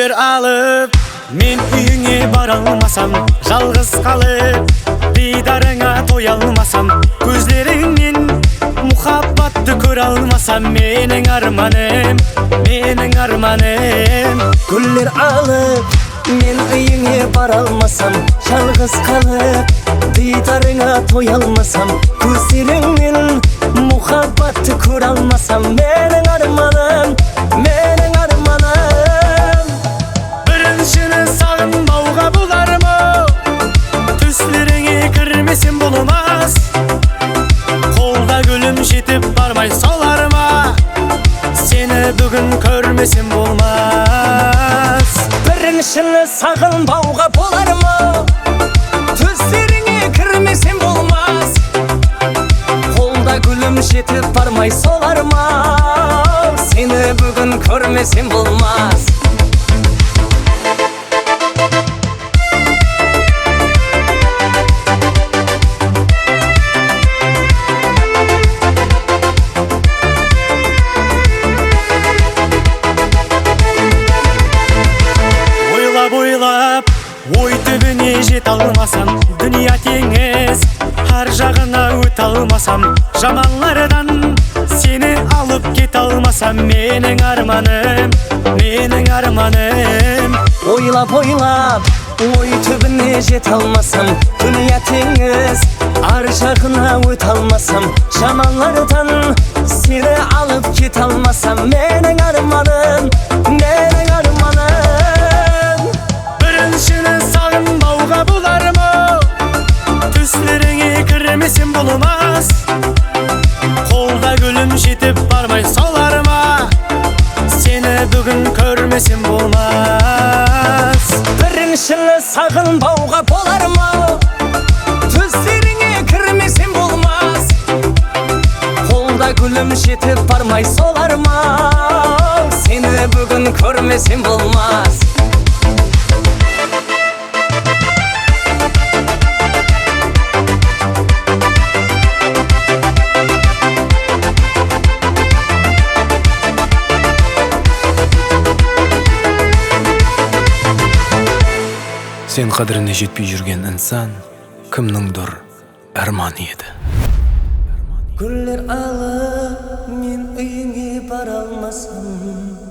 Güller alıp men uyuңе bara almasam, жалгыз калып дидарыңа тоя алмасам, көзлеріңнен мухаббатты көрө алмасам, менің арманым. Güller alıp men uyuңе bara almasam, жалгыз калып дидарыңа тоя алмасам, көзлеріңнен мухаббатты көрө алмасам, менің арманым. Біріншіні сағынбауға болармы? Түслеріңе кірмесем болмас. Қолда гүлім жетіп бармай солар ма? Сені бүгін көрмесем болмас. Біріншіні сағынбауға болармы? Түслеріңе кірмесем болмас. Қолда гүлім жетіп бармай солар ма? Сені бүгін көрмесем болмас. Ойлап, ой түбіне жете алмасам, дүния теңіз, ар жағына өте алмасам, жаманлардан сені алып кете алмасам, менің арманым. Ойлап, ой түбіне жете алмасам, дүния теңіз, ар жағына өте алмасам, жаманлардан сені алып кете алмасам, менің арманым. Біріншіні сағынбауға болармы? Түслеріңе кірмесем болмас. Қолда гүлім жетіп бармай солар ма? Сені бүгін көрмесем болмас. Біріншіні сағынбауға болармы? Түслеріңе кірмесем болмас. Қолда гүлім жетіп бармай солар ма? Сені бүгін көрмесем болмас. Сен қадіріне жетпей жүрген инсан кімніңдір арманы еді. Güller alıp men uyuңе bara almasam,